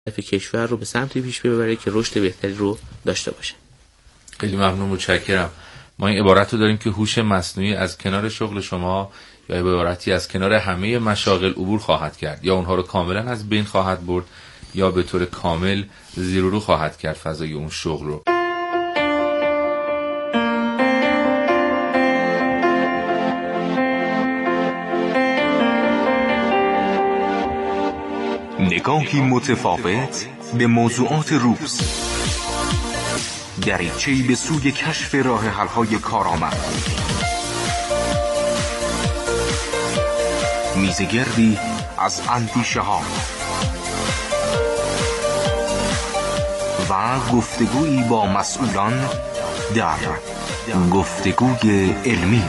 کشور رو به سمتی پیش ببره که رشد بهتری رو داشته باشه. خیلی ممنون، متشکرم. ما این عبارت رو داریم که هوش مصنوعی از کنار شغل شما یا عبارتی از کنار همه مشاغل عبور خواهد کرد، یا اونها رو کاملا از بین خواهد برد یا به طور کامل زیر و رو خواهد کرد فضای اون شغل رو. نگاهی متفاوت به موضوعات روز، دریچه‌ای به سوی کشف راه حل‌های کارآمد، میزگردی از اندیشه‌ها و گفتگویی با مسئولان در گفتگوی علمی.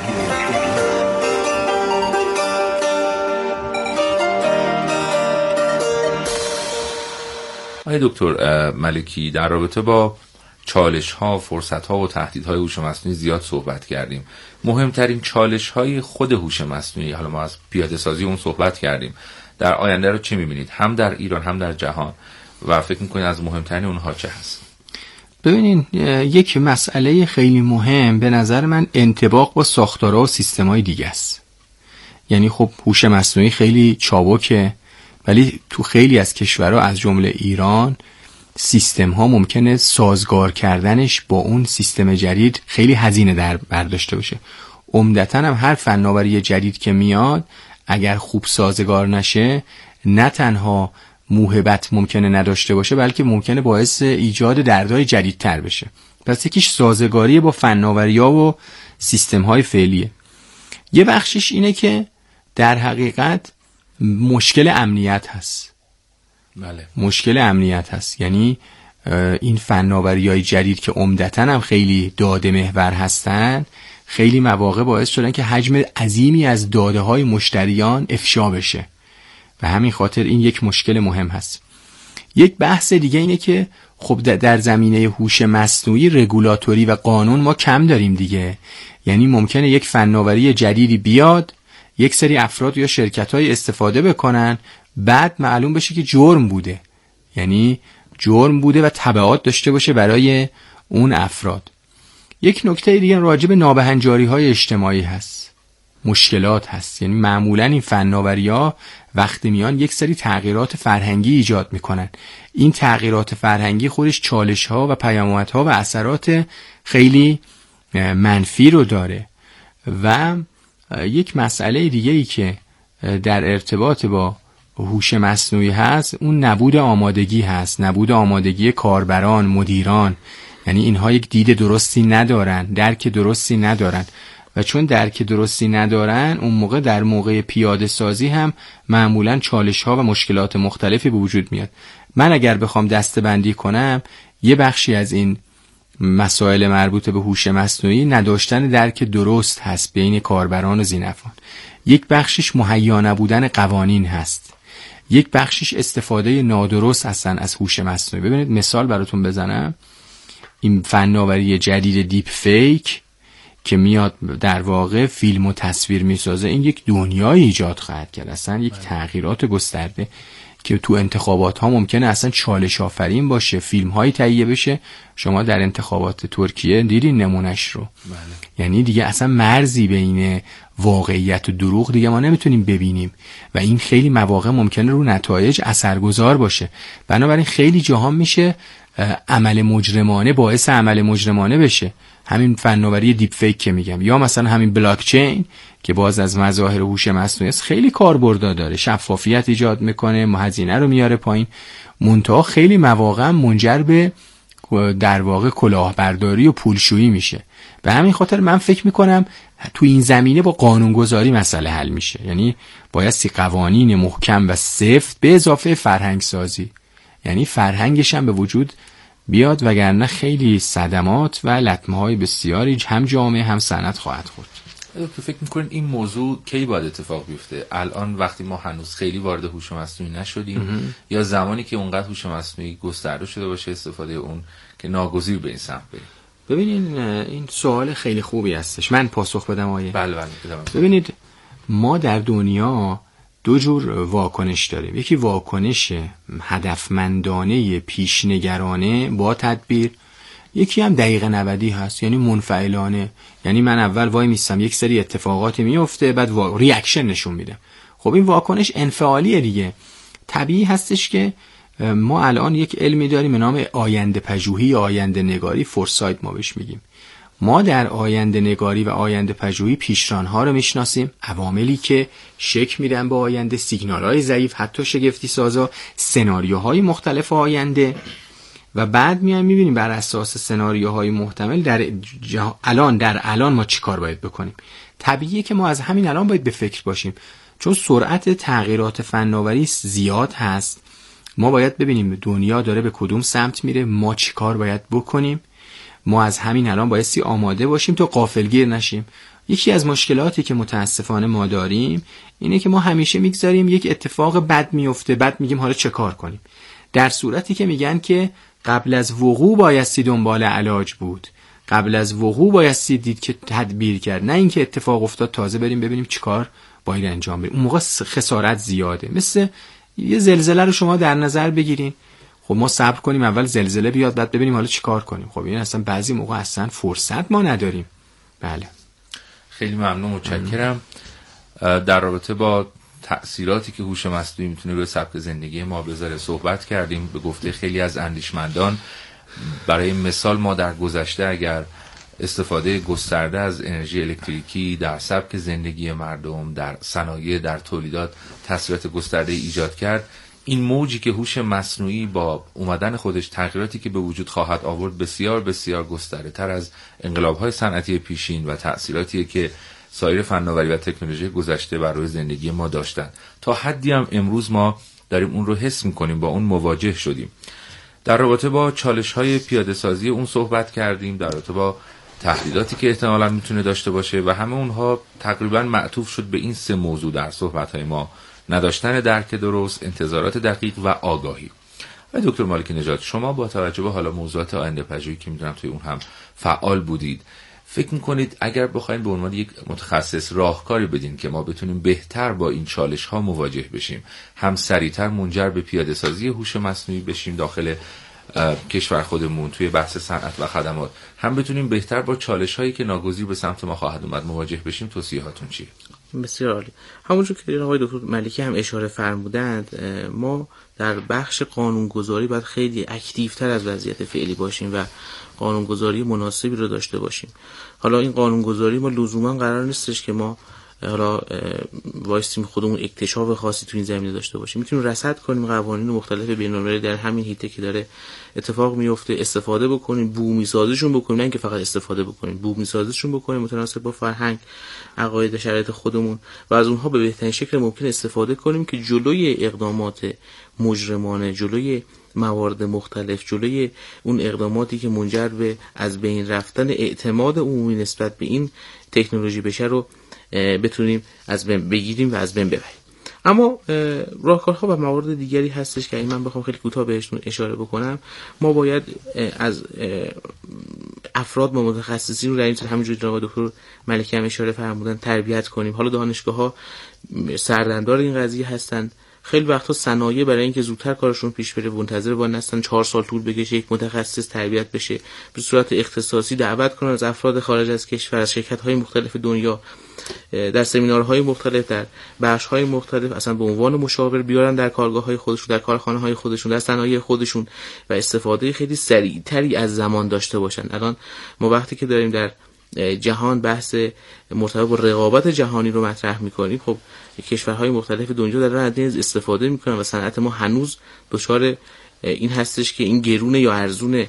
آقای دکتر ملکی، در رابطه با چالش‌ها، فرصت‌ها و تهدیدهای هوش مصنوعی زیاد صحبت کردیم. مهمترین چالش‌های خود هوش مصنوعی، حالا ما از پیاده‌سازی اون صحبت کردیم، در آینده رو چه می‌بینید؟ هم در ایران هم در جهان، و فکر می‌کنید از مهمترین اونها چه هست؟ ببینین، یک مسئله خیلی مهم به نظر من انطباق با ساختارها و سیستم‌های دیگه است. یعنی خب هوش مصنوعی خیلی چابکه، ولی تو خیلی از کشورها از جمله ایران سیستم ها ممکنه سازگار کردنش با اون سیستم جدید خیلی هزینه در برداشته باشه. عمدتاً هم هر فناوری جدید که میاد اگر خوب سازگار نشه، نه تنها موهبت ممکنه نداشته باشه، بلکه ممکنه باعث ایجاد دردهای جدیدتر بشه. پس یکیش سازگاری با فناوری‌ها و سیستم‌های فعلیه. یه بخشش اینه که در حقیقت مشکل امنیت هست. بله. مشکل امنیت هست. یعنی این فناوری‌های جدید که عمدتاً هم خیلی داده محور هستن، خیلی مواقع باعث شدن که حجم عظیمی از داده‌های مشتریان افشا بشه و همین خاطر این یک مشکل مهم هست. یک بحث دیگه اینه که خب در زمینه هوش مصنوعی رگولاتوری و قانون ما کم داریم دیگه. یعنی ممکنه یک فناوری جدیدی بیاد، یک سری افراد یا شرکت‌های استفاده بکنن، بعد معلوم بشه که جرم بوده، یعنی جرم بوده و تبعات داشته باشه برای اون افراد. یک نکته دیگه راجع به نابهنجاری‌های اجتماعی هست، مشکلات هست. یعنی معمولاً این فناوری‌ها وقتی میان یک سری تغییرات فرهنگی ایجاد میکنن. این تغییرات فرهنگی خودش چالش‌ها و پیامدها و اثرات خیلی منفی رو داره. و یک مسئله دیگه‌ای که در ارتباط با هوش مصنوعی هست، اون نبود آمادگی هست، نبود آمادگی کاربران، مدیران. یعنی اینها یک دید درستی ندارن، درک درستی ندارن، و چون درک درستی ندارن، اون موقع در موقع پیاده سازی هم معمولاً چالش ها و مشکلات مختلفی به وجود میاد. من اگر بخوام دسته‌بندی کنم، یه بخشی از این مسائل مربوط به هوش مصنوعی نداشتن درک درست هست بین کاربران و ذی‌نفعان. یک بخشش مهیا نبودن قوانین هست. یک بخشش استفاده نادرست هستن از هوش مصنوعی. ببینید مثال براتون بزنم. این فناوری جدید دیپ فیک که میاد در واقع فیلم و تصویر میسازه، این یک دنیای ایجاد خواهد کرد، اصلا یک تغییرات گسترده که تو انتخابات ها ممکنه اصلا چالش آفرین باشه، فیلم های تهیه بشه. شما در انتخابات ترکیه دیدین نمونش رو. بله. یعنی دیگه اصلا مرزی بین واقعیت و دروغ دیگه ما نمیتونیم ببینیم و این خیلی مواقع ممکنه رو نتایج اثرگذار باشه. بنابراین خیلی جاها میشه عمل مجرمانه باعث عمل مجرمانه بشه. همین فناوری دیپ فیک که میگم، یا مثلا همین بلاک چین که باز از مظاهر هوش مصنوعی است، خیلی کاربرد داره، شفافیت ایجاد میکنه، هزینه رو میاره پایین، منتها خیلی مواقع منجر به در واقع کلاهبرداری و پولشویی میشه. به همین خاطر من فکر میکنم تو این زمینه با قانونگذاری مسئله حل میشه. یعنی بایستی قوانین محکم و سفت به اضافه فرهنگ سازی، یعنی فرهنگش هم به وجود بیاد، وگرنه خیلی صدمات و لطمه‌های بسیاری هم جامعه هم صنعت خواهد خورد. فکر می‌کنید این موضوع کی باید اتفاق بیفته؟ الان وقتی ما هنوز خیلی وارد هوش مصنوعی نشدیم، یا زمانی که اونقدر هوش مصنوعی گسترده شده باشه استفاده اون که ناگزیر به این سمت بریم؟ ببینین این سوال خیلی خوبی هستش. من پاسخ بدم آیه؟ بله. ببینید ما در دنیا دو جور واکنش داریم. یکی واکنش هدفمندانه پیشنگرانه با تدبیر، یکی هم دقیقه 90 هست، یعنی منفعلانه. یعنی من اول وای میستم یک سری اتفاقاتی میفته بعد ریاکشن نشون میدم. خب این واکنش انفعالیه دیگه. طبیعی هستش که ما الان یک علمی داریم به نام آینده پژوهی، آینده نگاری، فورسایت ما بهش میگیم. ما در آینده نگاری و آینده پژوهی پیشرانها رو میشناسیم، عواملی که شک میدن به آینده، سیگنال‌های ضعیف، حتی شگفتی سازا، سناریوهای مختلف آینده، و بعد میایم میبینیم بر اساس سناریوهای محتمل در الان ما چیکار باید بکنیم. طبیعیه که ما از همین الان باید به فکر باشیم، چون سرعت تغییرات فناوری زیاد هست. ما باید ببینیم دنیا داره به کدوم سمت میره، ما چیکار باید بکنیم. ما از همین الان بایستی آماده باشیم تا غافلگیر نشیم. یکی از مشکلاتی که متاسفانه ما داریم اینه که ما همیشه میگذاریم یک اتفاق بد میفته، بعد میگیم حالا چه کار کنیم، در صورتی که میگن که قبل از وقوع بایستی دنبال علاج بود، قبل از وقوع بایستی دید که تدبیر کرد، نه اینکه اتفاق افتاد تازه بریم ببینیم چیکار باید انجام بدیم. اون موقع خسارت زیاده. مثل یه زلزله رو شما در نظر بگیرین، خب ما صبر کنیم اول زلزله بیاد بعد ببینیم حالا چیکار کنیم. خب این اصلا بعضی موقع اصلا فرصت ما نداریم. بله، خیلی ممنون، متشکرم. در رابطه با تأثیراتی که هوش مصنوعی میتونه روی سبک زندگی ما بذاره صحبت کردیم. به گفته خیلی از اندیشمندان، برای مثال ما در گذشته اگر استفاده گسترده از انرژی الکتریکی در سبک زندگی مردم، در صنایع، در تولیدات تأثیرات گسترده ایجاد کرد، این موجی که هوش مصنوعی با اومدن خودش تغییراتی که به وجود خواهد آورد بسیار بسیار گسترده تر از انقلاب‌های صنعتی پیشین و تأثیراتی که سایر فناوری و تکنولوژی گذشته بر روی زندگی ما داشتن. تا حدی هم امروز ما داریم اون رو حس می‌کنیم، با اون مواجه شدیم. در رابطه با چالش‌های پیاده‌سازی اون صحبت کردیم، در رابطه با تهدیداتی که احتمالاً میتونه داشته باشه و همه اونها تقریباً معطوف شد به این سه موضوع در صحبت‌های ما: نداشتن درک درست، انتظارات دقیق و آگاهی. و دکتر مالکی نژاد، شما با توجه به حالا موضوعات آینده پژوهی که میدونم توی اون هم فعال بودید، فکر میکنید اگر بخواید به عنوان یک متخصص راهکاری بدین که ما بتونیم بهتر با این چالش ها مواجه بشیم، هم سریعتر منجر به پیاده سازی هوش مصنوعی بشیم داخل کشور خودمون توی بحث صنعت و خدمات، هم بتونیم بهتر با چالش هایی که ناگزیر به سمت ما خواهد اومد مواجه بشیم، توصیه‌هاتون چیه؟ بسیار عالی. همونجور که آقای دکتر ملکی هم اشاره فرمودند، ما در بخش قانونگذاری باید خیلی اکتیوتر از وضعیت فعلی باشیم و قانونگذاری مناسبی رو داشته باشیم. حالا این قانونگذاری ما لزوما قرار نیستش که ما حالا وایسیم خودمون اکتشاف خاصی تو این زمینه داشته باشیم. میتونیم رصد کنیم قوانین مختلف بین‌المللی در همین حیطه که داره اتفاق میفته، استفاده بکنیم، بومی سازیشون بکنیم، نه اینکه فقط استفاده بکنیم، بومی سازیشون بکنیم متناسب با فرهنگ، عقاید، شرایط خودمون و از اونها به بهترین شکل ممکن استفاده کنیم که جلوی اقدامات مجرمانه، جلوی موارد مختلف، جلوی اون اقداماتی که منجر به از بین رفتن اعتماد عمومی نسبت به این تکنولوژی بشه رو بتونیم از بین بگیریم و از بین ببریم. اما راهکارها و موارد دیگری هستش که من بخوام خیلی کوتاه بهشون اشاره بکنم. ما باید از افراد و متخصصین رو در این همونجوری که آقای دکتر ملکی هم اشاره فرمودن تربیت کنیم. حالا دانشگاه‌ها سردمدار این قضیه هستن. خیلی وقتا صنایع برای اینکه زودتر کارشون پیش بره منتظر وای نستن 4 سال طول بکشه یک متخصص تربیت بشه، به صورت اختصاصی دعوت کنن از افراد خارج از کشور، از شرکت‌های مختلف دنیا، در سمینارهای مختلف، در بخش‌های مختلف اصلا به عنوان مشاور بیارن در کارگاه‌های خودشون، در کارخانه‌های خودشون، در صنایع خودشون و استفاده خیلی سریعتری از زمان داشته باشن. الان ما وقتی که داریم در جهان بحث مرتبط با رقابت جهانی رو مطرح می‌کنیم، خب کشورهای مختلف دنیا دارن از استفاده می‌کنن و صنعت ما هنوز دچار این هستش که این گرونه یا ارزونه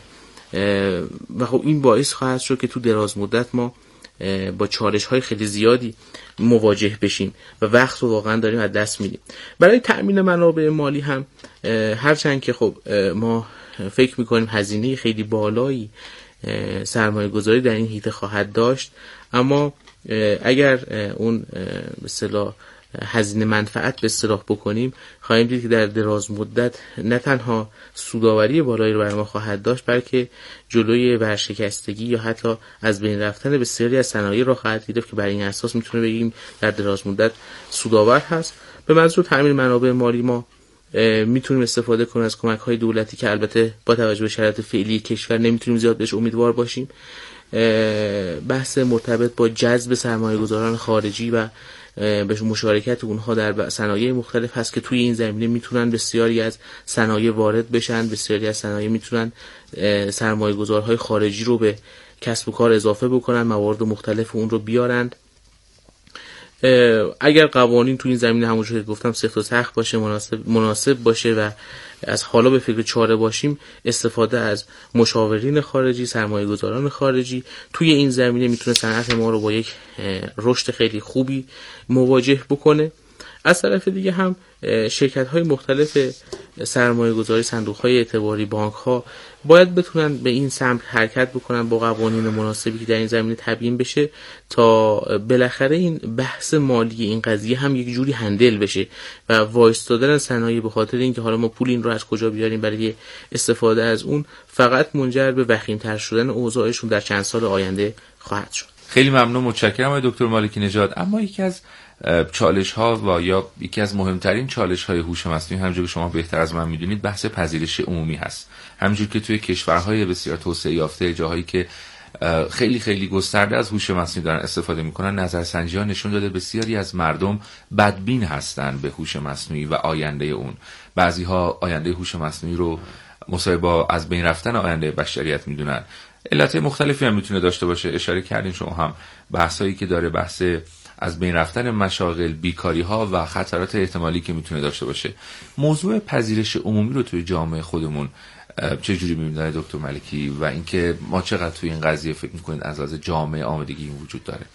و خب این باعث خواهد شد که تو دراز مدت ما با چالش‌های خیلی زیادی مواجه بشیم و وقت رو واقعا داریم از دست میدیم. برای تأمین منابع مالی هم هرچند که خب ما فکر می‌کنیم هزینه خیلی بالایی سرمایه گذاری در این حیطه خواهد داشت، اما اگر اون به اصطلاح هزینه منفعت به اصطلاح بکنیم، خواهیم دید که در دراز مدت نه تنها سودآوری بالایی رو برای ما خواهد داشت، بلکه جلوی ورشکستگی یا حتی از بین رفتن بسیاری از صنایع را خواهد گرفت که بر این اساس میتونه بگیم در دراز مدت سودآور هست. به منظور تامین منابع مالی ما میتونیم استفاده کنیم از کمک‌های دولتی که البته با توجه به شرایط فعلی کشور نمیتونیم زیاد بهش امیدوار باشیم. بحث مرتبط با جذب سرمایه‌گذاران خارجی و به مشارکت اونها در صنایع مختلف هست که توی این زمینه میتونن بسیاری از صنایع وارد بشن، بسیاری از صنایع میتونن سرمایه‌گذارهای خارجی رو به کسب و کار اضافه بکنن، موارد مختلف اون رو بیارن. اگر قوانین تو این زمینه همونجوری که گفتم سفت و سخت باشه، مناسب باشه و از حالا به فکر چاره باشیم، استفاده از مشاورین خارجی، سرمایه‌گذاران خارجی توی این زمینه میتونه صنعت ما رو با یک رشد خیلی خوبی مواجه بکنه. از طرف دیگه هم شرکت‌های مختلف سرمایه‌گذاری، صندوق‌های اعتباری، بانک‌ها باید بتونن به این سمت حرکت بکنن با قوانین مناسبی که در این زمینه تبیین بشه تا بالاخره این بحث مالی این قضیه هم یک جوری هندل بشه و وایستادن صنایع به خاطر اینکه حالا ما پول این رو از کجا بیاریم برای استفاده از اون فقط منجر به وخیم‌تر شدن اوضاعشون در چند سال آینده خواهد شد. خیلی ممنون، متشکرم آقای دکتر مالکی نژاد. اما یکی از چالش ها و یا یکی از مهمترین چالش های هوش مصنوعی، همونجور که شما بهتر از من میدونید، بحث پذیرش عمومی هست. همونجور که توی کشورهای بسیار توسعه یافته، جاهایی که خیلی خیلی گسترده از هوش مصنوعی دارن استفاده میکنن، نظرسنجی‌ها نشون داده بسیاری از مردم بدبین هستن به هوش مصنوعی و آینده اون. بعضی‌ها آینده هوش مصنوعی رو مساوی با از بین رفتن آینده بشریت میدونن. علت مختلفی هم میتونه داشته باشه، اشاره کردین شما هم بحثایی که داره، بحث از بین رفتن مشاغل، بیکاری ها و خطرات احتمالی که میتونه داشته باشه. موضوع پذیرش عمومی رو توی جامعه خودمون چه جوری می‌بینید دکتر مالکی و اینکه ما چقدر توی این قضیه فکر می‌کنید از لحاظ جامعه آمادگی این وجود داره؟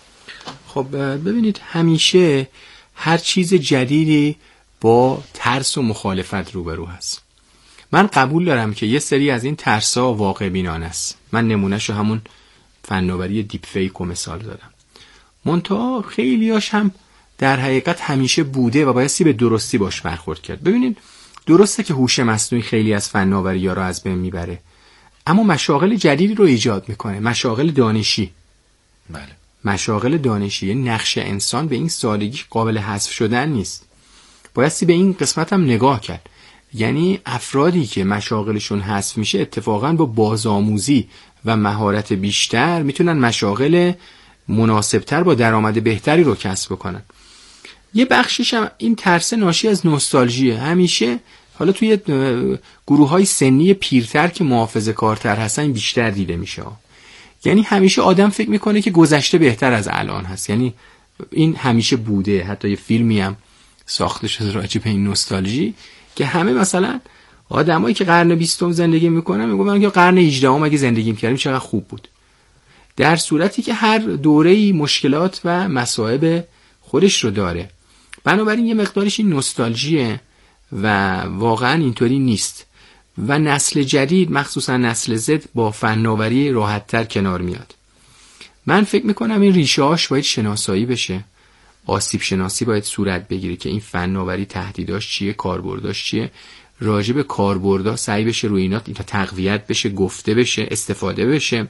خب ببینید، همیشه هر چیز جدیدی با ترس و مخالفت روبرو هست. من قبول دارم که یه سری از این ترس‌ها واقع بینانه است. من نمونهشو همون فناوری دیپ فیک رو مثال زدم. منتها خیلیاش هم در حقیقت همیشه بوده و بایستی به درستی باش برخورد کرد. ببینید، درسته که هوش مصنوعی خیلی از فناوری‌ها رو از بین میبره، اما مشاغل جدیدی رو ایجاد میکنه. مشاغل دانشی. بله. مشاغل دانشی، نقش انسان به این سادگی قابل حذف شدن نیست. بایستی به این قسمت هم نگاه کرد. یعنی افرادی که مشاغلشون حذف میشه اتفاقاً با بازآموزی و مهارت بیشتر میتونن مشاغل مناسبتر با درآمد بهتری رو کسب بکنن. یه بخشش هم این ترس ناشی از نوستالژیه. همیشه حالا توی گروه‌های سنی پیرتر که محافظه‌کارتر هستن بیشتر دیده میشه. یعنی همیشه آدم فکر میکنه که گذشته بهتر از الان هست. یعنی این همیشه بوده. حتی یه فیلمی هم ساخته شده راجع به این نوستالژی که همه مثلا آدمایی که قرن 20 زندگی میکنن میگن که قرن 18 اگه زندگی میکردیم چقدر خوب بود. در صورتی که هر دوره‌ای مشکلات و مصائب خودش رو داره. بنابراین یه مقدارش این نوستالژیه و واقعا اینطوری نیست و نسل جدید، مخصوصا نسل زد، با فناوری راحت‌تر کنار میاد. من فکر میکنم این ریشه‌هاش باید شناسایی بشه. آسیب شناسی باید صورت بگیره که این فناوری تهدیداش چیه، کاربرداش چیه. راجع به کاربردها سعی بشه روی اینا تقویت بشه، گفته بشه، استفاده بشه،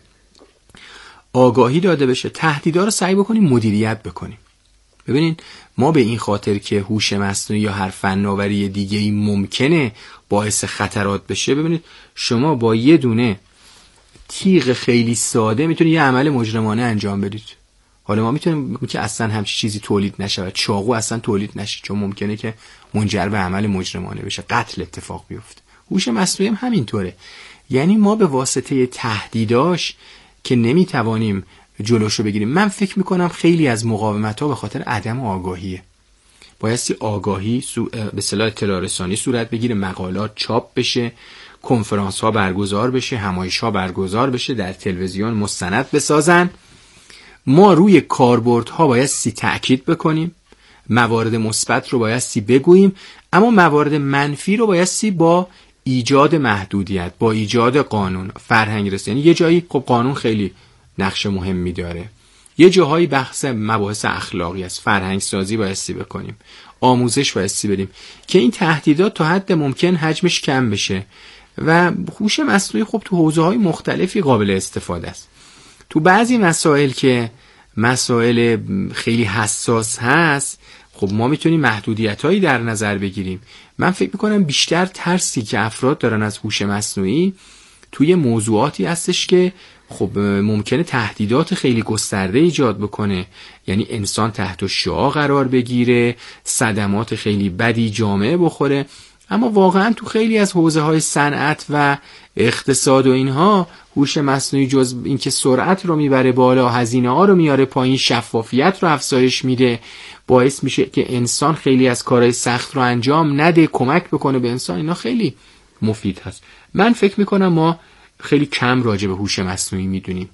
آگاهی داده بشه. تهدیدا رو سعی بکنیم مدیریت بکنیم. ببینین، ما به این خاطر که هوش مصنوعی یا هر فناوری دیگه‌ای ممکنه باعث خطرات بشه، ببینید شما با یه دونه تیغ خیلی ساده میتونید یه عمل مجرمانه انجام بدید. حالا ما میتونیم که اصلا همچین چیزی تولید نشه، چاقو اصلا تولید نشه، چون ممکنه که منجر به عمل مجرمانه بشه، قتل اتفاق بیفته. هوش مصنوعی هم همینطوره. یعنی ما به واسطه تهدیداش که نمیتوانیم جلوشو بگیریم. من فکر میکنم خیلی از مقاومت‌ها به خاطر عدم آگاهیه. بایستی آگاهی به اصطلاح اطلاع رسانی صورت بگیره، مقالات چاپ بشه، کنفرانس‌ها برگزار بشه، همایش‌ها برگزار بشه، در تلویزیون مستند بسازن. ما روی کاربردها بایستی تأکید بکنیم، موارد مثبت رو بایستی بگوییم، اما موارد منفی رو بایستی با ایجاد محدودیت، با ایجاد قانون، فرهنگ رسانی. یه جایی خب قانون خیلی نقش مهمی داره، یه جاهایی بحث مباحث اخلاقی است، فرهنگ سازی بایستی بکنیم، آموزش بایستی بدیم که این تهدیدات تا حد ممکن حجمش کم بشه. و هوش مصنوعی خب تو حوزه‌های مختلفی قابل استفاده است. تو بعضی مسائل که مسائل خیلی حساس هست، خب ما میتونیم محدودیت‌هایی در نظر بگیریم. من فکر میکنم بیشتر ترسی که افراد دارن از هوش مصنوعی توی موضوعاتی هستش که خب ممکنه تهدیدات خیلی گسترده ایجاد بکنه، یعنی انسان تحت شعاع قرار بگیره، صدمات خیلی بدی جامعه بخوره. اما واقعا تو خیلی از حوزه‌های صنعت و اقتصاد و اینها هوش مصنوعی جز اینکه سرعت رو میبره بالا، هزینه‌ها رو میاره پایین، شفافیت رو افزایش میده، باعث میشه که انسان خیلی از کارهای سخت رو انجام نده، کمک بکنه به انسان، اینا خیلی مفید هست. من فکر میکنم ما خیلی کم راجع به هوش مصنوعی میدونیم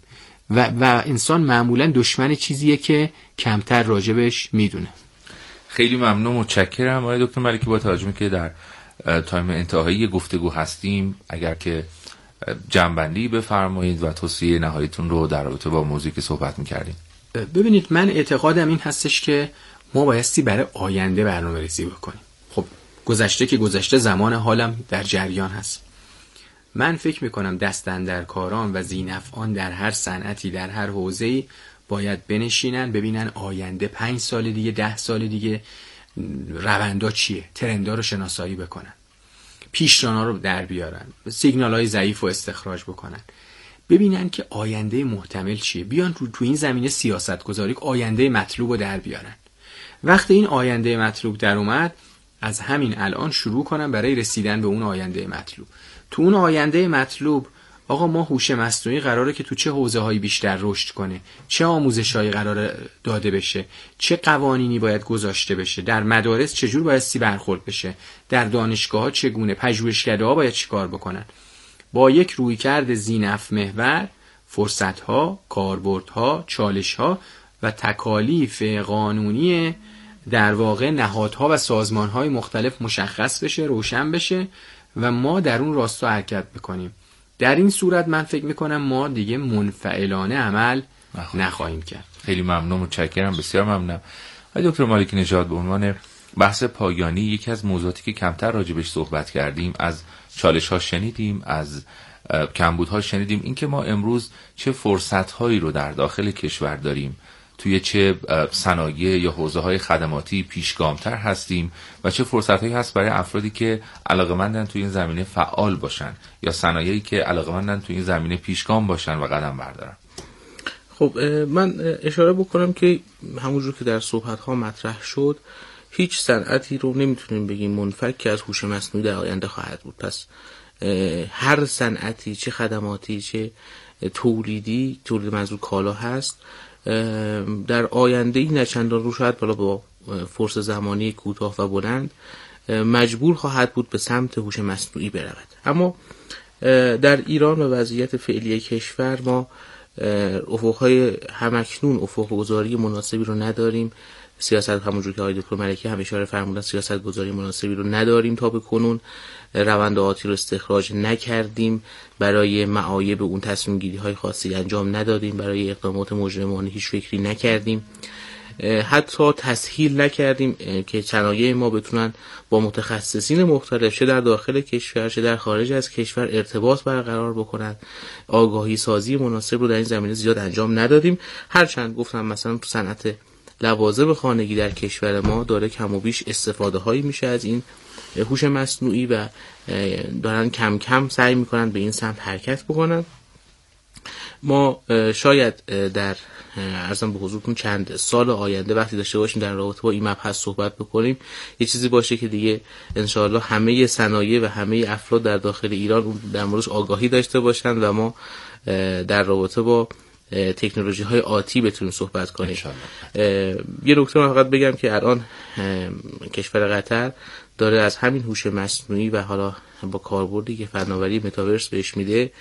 و انسان معمولا دشمن چیزیه که کمتر راجبش میدونه. خیلی ممنون، متشکرم آقای دکتر ملکی. با توجه که در تایم انتهایی گفتگو هستیم، اگر که جنبندی بفرمایید و توصیه نهاییتون رو در رابطه با موضوعی که صحبت می‌کردیم. ببینید، من اعتقادم این هستش که ما بایستی برای آینده برنامه‌ریزی بکنیم. خب گذشته که گذشته، زمان حالم در جریان هست. من فکر میکنم دست اندرکاران و ذی‌نفعان در هر صنعتی، در هر حوزه‌ای باید بنشینن ببینن آینده 5 سال دیگه، 10 سال دیگه روندا چیه، ترندا رو شناسایی بکنن، پیشرانا رو در بیارن، سیگنال‌های ضعیف رو استخراج بکنن، ببینن که آینده محتمل چیه، بیان تو این زمینه سیاست گذاری، آینده مطلوب رو در بیارن. وقتی این آینده مطلوب در اومد، از همین الان شروع کنن برای رسیدن به اون آینده مطلوب. تو اون آینده مطلوب آقا ما هوش مصنوعی قراره که تو چه حوزه‌هایی بیشتر رشد کنه، چه آموزش‌هایی قراره داده بشه، چه قوانینی باید گذاشته بشه، در مدارس چجور باید برخورد بشه، در دانشگاه‌ها چگونه، پژوهشگرها باید چیکار بکنن. با یک رویکرد ذی‌نفع محور، فرصت‌ها، کاربردها، چالش‌ها و تکالیف قانونی در واقع نهادها و سازمان‌های مختلف مشخص بشه، روشن بشه و ما در اون راستا حرکت بکنیم. در این صورت من فکر میکنم ما دیگه منفعلانه عمل نخواهیم کرد. خیلی ممنون، متشکرم، بسیار ممنونم. آقای دکتر مالکی نژاد، به عنوان بحث پایانی یکی از موضوعاتی که کمتر راجبش صحبت کردیم، از چالش‌ها شنیدیم، از کمبودها شنیدیم، اینکه ما امروز چه فرصت‌هایی رو در داخل کشور داریم، توی چه صنایع یا حوزه‌های خدماتی پیشگامتر هستیم و چه فرصت‌هایی هست برای افرادی که علاقه‌مندن توی این زمینه فعال باشن یا صنایعی که علاقه‌مندن توی این زمینه پیشگام باشن و قدم بردارن. خب من اشاره بکنم که همونجور که در صحبت‌ها مطرح شد، هیچ صنعتی رو نمیتونیم بگیم منفک از هوش مصنوعی در آینده خواهد بود. پس هر صنعتی، چه خدماتی چه تولیدی، تولید منظور کالا هست، در آینده این نچندان رو شاید بالا با فرصت زمانی کوتاه و بلند مجبور خواهد بود به سمت هوش مصنوعی برود. اما در ایران و وضعیت فعلی کشور ما افقهای همکنون افق گذاری مناسبی رو نداریم. سیاست، همونجور که آقای دکتر ملکی هم اشاره فرمودن، سیاست گذاری مناسبی رو نداریم تا به کنون، روند آتی رو استخراج نکردیم، برای معایب اون تصمیم گیری های خاصی انجام ندادیم، برای اقدامات مجرمانه هیچ فکری نکردیم، حتی تسهیل نکردیم که صنایع ما بتونن با متخصصین مختلف چه در داخل کشور چه در خارج از کشور ارتباط برقرار بکنن. آگاهی سازی مناسب رو در این زمینه زیاد انجام ندادیم، هرچند گفتم مثلا تو صنعت لوازم خانگی در کشور ما داره کم و بیش استفاده هایی میشه از این هوش مصنوعی و دارن کم کم سعی میکنن به این سمت حرکت بکنن. ما شاید در عرضم به حضورتون چند سال آینده وقتی داشته باشیم در رابطه با این مبحث صحبت بکنیم، یه چیزی باشه که دیگه انشاءالله همه صنایع و همه افراد در داخل ایران در موردش آگاهی داشته باشن و ما در رابطه با تکنولوژی های آتی بتونیم صحبت کنیم. یه نکته من فقط بگم که الان کشور قطر داره از همین هوش مصنوعی و حالا با کاربردی که فناوری متاورس بهش میده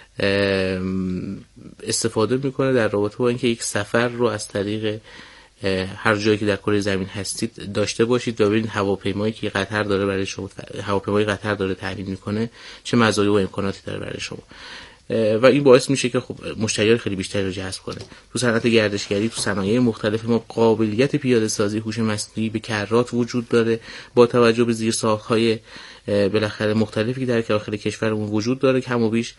استفاده میکنه در رابطه با اینکه یک سفر رو از طریق هر جایی که در کره زمین هستید داشته باشید و ببینید هواپیمایی که قطر داره برای شما، هواپیمای قطر داره تامین میکنه چه مزایا و امکاناتی داره برای شما و این باعث میشه که خب مشتریان خیلی بیشتری رو جذب کنه. تو صنعت گردشگری، تو صنایع مختلف ما قابلیت پیاده سازی هوش مصنوعی به کرات وجود داره با توجه به زیرساخت‌های بالاخره مختلفی که در داخل کشورمون وجود داره. کم و بیش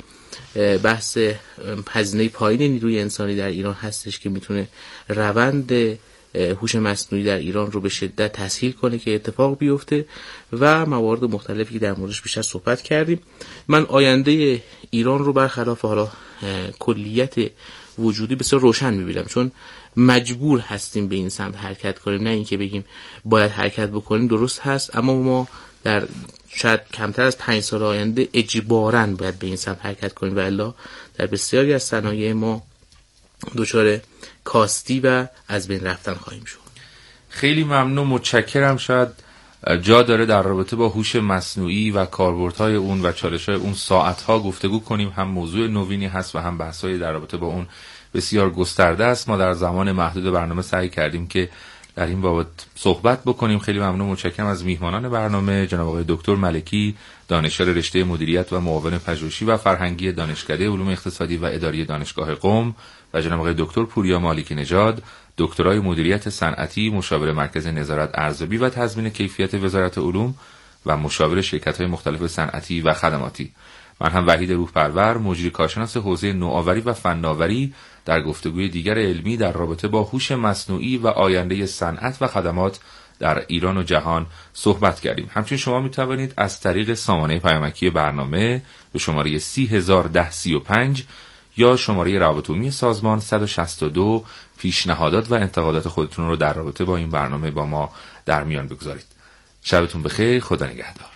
بحث هزینه پایین نیروی انسانی در ایران هستش که میتونه روند هوش مصنوعی در ایران رو به شدت تسهیل کنه که اتفاق بیفته و موارد مختلفی که در موردش بیشتر صحبت کردیم. من آینده ایران رو برخلاف حالا کلیت وجودی بسیار روشن می‌بینم، چون مجبور هستیم به این سمت حرکت کنیم، نه اینکه بگیم باید حرکت بکنیم. درست هست، اما ما در شاید کمتر از 5 سال آینده اجباراً باید به این سمت حرکت کنیم و الا در بسیاری از صنایع ما دچار کاستی و از بین رفتن خواهیم شد. خیلی ممنون، متشکرم. شاید جا داره در رابطه با هوش مصنوعی و کاربردهای اون و چالش‌های اون ساعت‌ها گفتگو کنیم. هم موضوع نوینی هست و هم بحث‌های در رابطه با اون بسیار گسترده است. ما در زمان محدود برنامه سعی کردیم که در این بابت صحبت بکنیم. خیلی ممنون، متشکرم از میهمانان برنامه، جناب آقای دکتر ملکی، دانشیار رشته مدیریت و معاون پژوهشی و فرهنگی دانشکده علوم اقتصادی و اداری دانشگاه قم، و جناب آقای دکتر پوریا مالکی نژاد، دکترای مدیریت صنعتی، مشاور مرکز نظارت ارزیابی و تضمین کیفیت وزارت علوم و مشاور شرکت‌های مختلف صنعتی و خدماتی. من هم وحید روح‌پرور، مجری کارشناس حوزه نوآوری و فناوری، در گفتگوی دیگر علمی در رابطه با هوش مصنوعی و آینده صنعت و خدمات در ایران و جهان صحبت کردیم. همچنین شما می توانید از طریق سامانه پیامکی برنامه به شماره 301035 یا شماره روابط عمومی سازمان 162 پیشنهادات و انتقادات خودتون رو در رابطه با این برنامه با ما در میان بگذارید. شبتون بخیر، خدا نگهدار.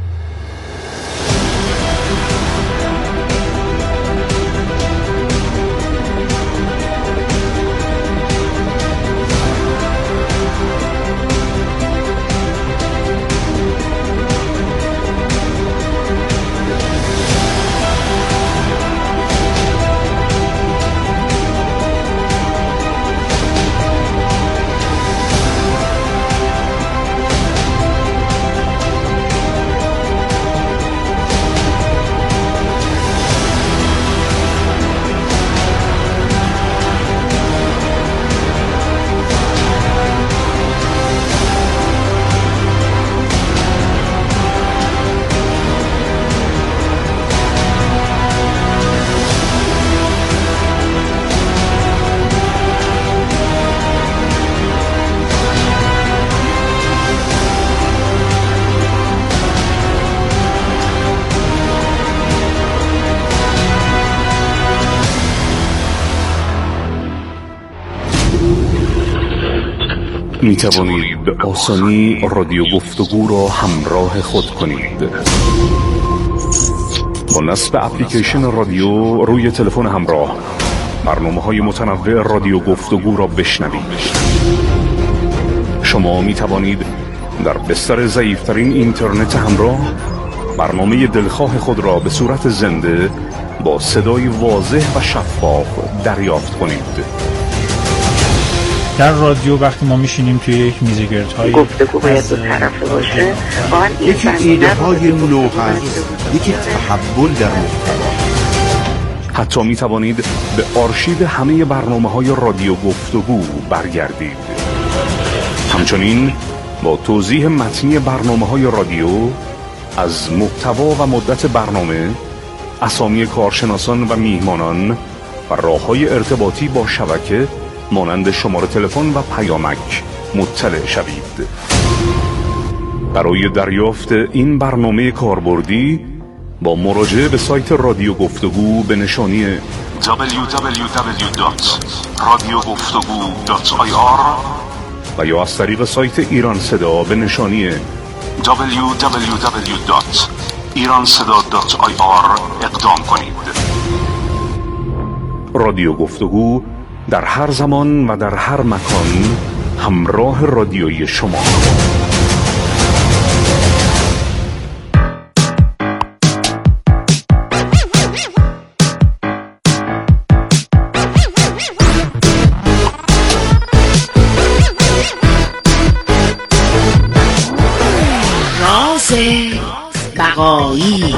می توانید به آسانی رادیو گفتگو را همراه خود کنید. با نصب اپلیکیشن رادیو روی تلفن همراه برنامه‌های متنوع رادیو گفتگو را بشنوید. شما می توانید در بستر ضعیف‌ترین اینترنت همراه برنامه دلخواه خود را به صورت زنده با صدای واضح و شفاف دریافت کنید. در رادیو وقتی ما میشینیم توی یک میزگردهای گفتگو باید دو طرفه باشه، یکی ایده های نو هست، یکی تحول در محتوا. حتی می توانید به آرشیو همه برنامه‌های رادیو گفتگو برگردید. همچنین با توضیح متنی برنامه‌های رادیو از محتوا و مدت برنامه، اسامی کارشناسان و میهمانان و راه‌های ارتباطی با شبکه مانند شماره تلفن و پیامک مطلع شوید. برای دریافت این برنامه کاربردی با مراجعه به سایت رادیو گفتگو به نشانی www.radiogoftogu.ir و یا از طریق سایت ایران صدا به نشانی www.iranseda.ir اقدام کنید. رادیو گفتگو در هر زمان و در هر مکان همراه رادیویی شما. راز بقایی.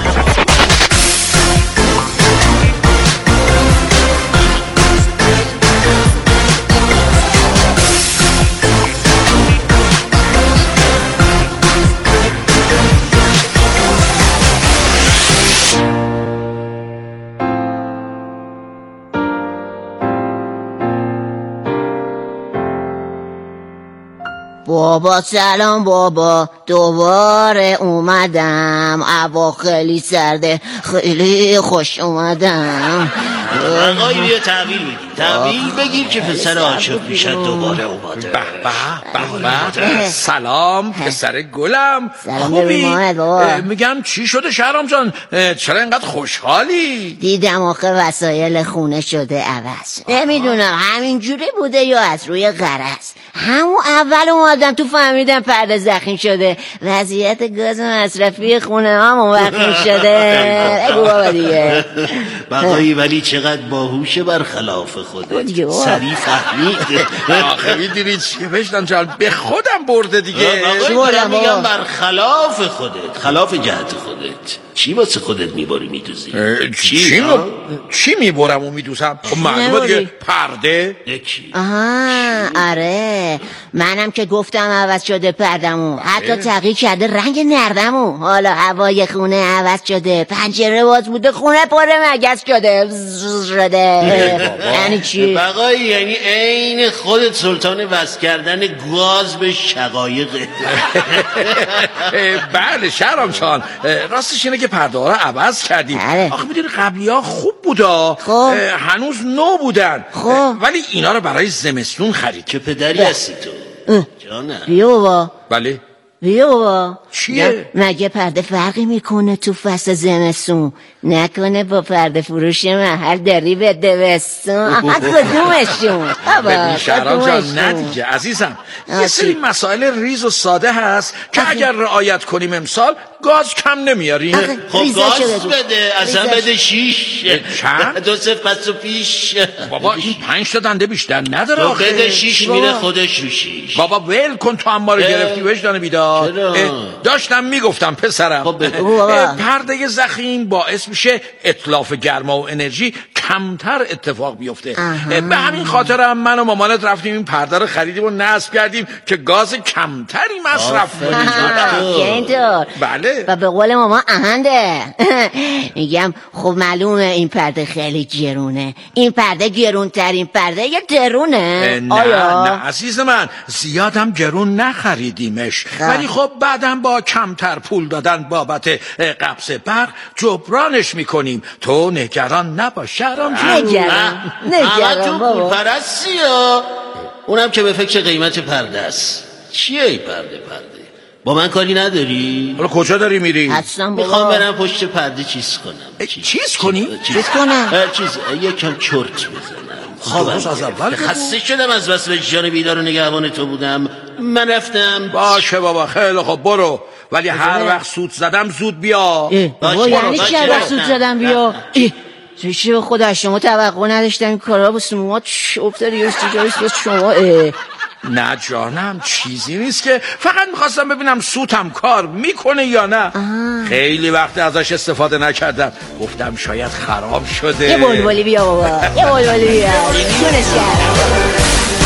بابا سلام بابا، دوباره اومدم، هوا خیلی سرده، خیلی خوش اومدم. آقای بیا تحویل بگیر که پسر عاشق میشد دوباره اومده. به سلام پسر گلم، خوبی؟ میگم چی شده شهرام جان، چرا اینقدر خوشحالی؟ دیدم آخه وسایل خونه شده عوض. نمیدونم همینجوری بوده یا از روی غرض. همون اول اومدم تو فهمیدم پرده زخیم شده، وضعیت گاز مصرفی خونه ها موقع شده. بگو بابا دیگه. بقایی ولی چقدر باهوشه برخلاف خودت، سریع فهمید. آخه میدونی چیه وجدان جان، به خودم برده دیگه. بقایی میگم برخلاف خودت، خلاف جهت خودت. چی واسه خودت میباری میدوزی؟ چی میبرم و میدوزم؟ خب معلومه دیگه، پرده. آره منم که گفتم عوض شده پردمو، حتی تغییر کرده رنگ نردمو، حالا هوای خونه عوض شده، پنجره باز بوده، خونه پر مگس شده. یعنی چی؟ بقایی یعنی عین خودت سلطان وصل کردن گاز به شقایقه. بله شهرام جان، راستش اینه که پرده ها رو عوض کردیم. آخه میدونی قبلی ها خوب بودا، هنوز نو بودن، ولی اینا رو برای زمستون خرید. چه پدری هستی تو؟ جانم. بیا بابا. بله بیا بابا. چیه؟ مگه پرده فرقی میکنه تو فصل زمستون؟ نکنه با پرده فروش محل داری به دوستون؟ کدومشون؟ ببین شهرام جان، نه دیگه عزیزم، یه سری مسائل ریز و ساده هست که اگر رعایت کنیم امسال گاز کم نمیاریم. خب گاز بده، اصلا بده 6. چند؟ 2 صفر پس و پیش. بابا این 5 تا دنده بیشتر نداره آخه. بده 6 میره خودش رو 6. بابا ول کن، تو هم ما رو گرفتی وجدان بیدار. داشتم میگفتم پسرم، پرده زخیم باعث میشه اتلاف گرما و انرژی کمتر اتفاق بیفته. به همین خاطر هم من و مامانت رفتیم این پرده رو خریدیم و نصب کردیم که گاز کمتری مصرف کنیم. بله. و به قول ماما اهنده. میگم خب معلومه این پرده خیلی گرونه، این پرده گرونترین پرده یه درونه. نه عزیز من، زیادم گرون نخریدیمش، ولی خب بعدم با کمتر پول دادن بابت قبض برق جبرانش میکنیم. تو نگران نباش شهرام جون. نگران بابا. پول پرستی ها، اونم که به فکر قیمت پرده است. چیه این پرده؟ با من کاری نداری؟ حالا کجا داری میری؟ میخوام برم پشت پرده چیز کنم. چیز کنی؟ یکم چرت بزنم. خلاص از اول خسته شدم از بس وجدان بیدار و نگهبان تو بودم. من رفتم. باشه بابا خیلی خب برو، ولی هر وقت سوت زدم زود بیا. یعنی چه هر وقت سوت زدم بیا؟ چه به خدا شما توقع نداشتم این کارا با سموات افتاری یا شما. نه جانم چیزی نیست که، فقط میخواستم ببینم سوتم کار میکنه یا نه. خیلی وقت ازش استفاده نکردم، گفتم شاید خراب شده. یه بلبلی بیا بابا، یه بلبلی بیا تونش کردم.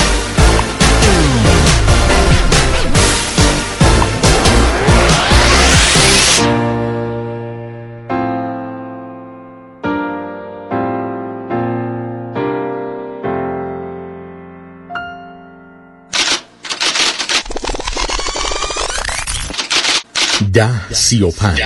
ده 35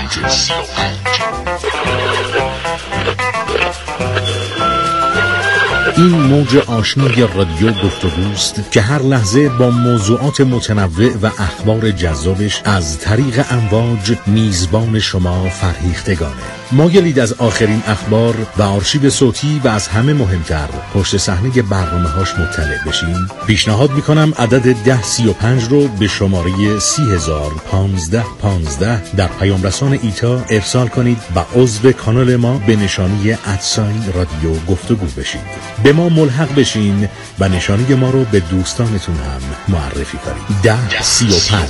این موج آشنای رادیو گفتگوست که هر لحظه با موضوعات متنوع و اخبار جذابش از طریق امواج میزبان شما فرهیختگانه. مایلید از آخرین اخبار و آرشیو صوتی و از همه مهمتر پشت صحنه برنامه‌هاش مطلع بشین؟ پیشنهاد میکنم عدد 1035 رو به شماره 3001515 در پیام رسان ایتا ارسال کنید و عضو کانال ما به نشانی @رادیو گفتگو بشید. به ما ملحق بشین و نشانی ما رو به دوستانتون هم معرفی کنید. 1035.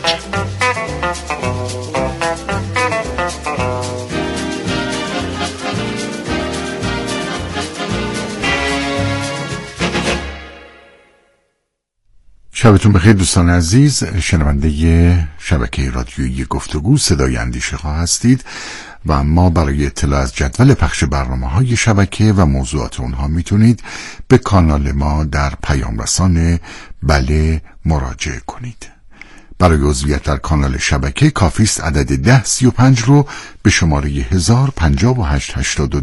شبتون بخیر دوستان عزیز، شنونده شبکه رادیویی گفتگو صدای اندیشه ها هستید و ما برای اطلاع از جدول پخش برنامه‌های شبکه و موضوعات اونها میتونید به کانال ما در پیام رسان بله مراجعه کنید. برای عضویت در کانال شبکه کافیست عدد 1035 رو به شماره 105882